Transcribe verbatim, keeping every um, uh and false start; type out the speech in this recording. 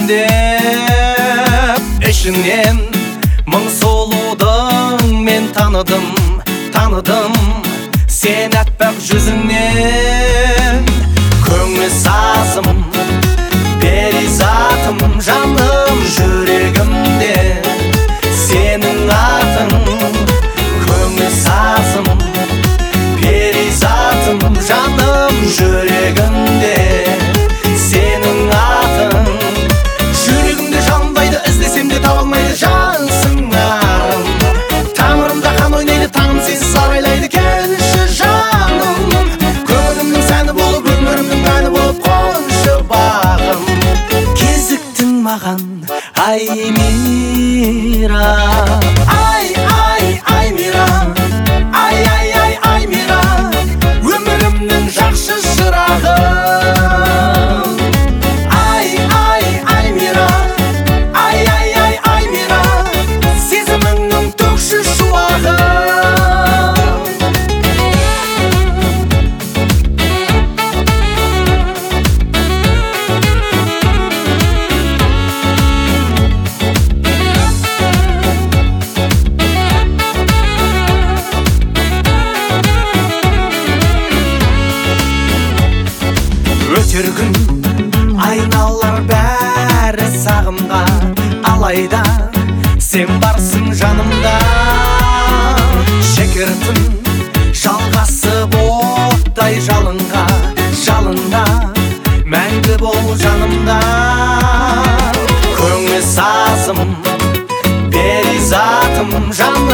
деп ішінен мың сұлудың мен таныдым, таныдым сен аппақ жүзіңнен. Көңіл сазым, перизатым, жаным жүрегімде сенің атың. Көңіл сазым, перизатым, жаным жүрегімде сенің атың. Жүрегімде жанбайды, іздесем де таба алмайды жансың арым. Тамырымда қан ойнайды, таңым сенсіз арайлайды, келші жаным. Көңілімнің сәні болып, өмірімнің мәні болып, қоншы бағым. Кезіктің маған, ай Мира, ай ай ай Мира, ай ай ай ай Мира, өмірімнің жақсы шырағым. Ай ай ай Мира, ай ай ай ай Мира, сезіміңнің төкші шуағым. Өтер күн айналар бәрі сағымға, алайда сен барсың жанымда. Шекертім жалғасып оттай жалынға, жалында мәңгі бол жанымда. Көңіл сазым, перизатым, жаным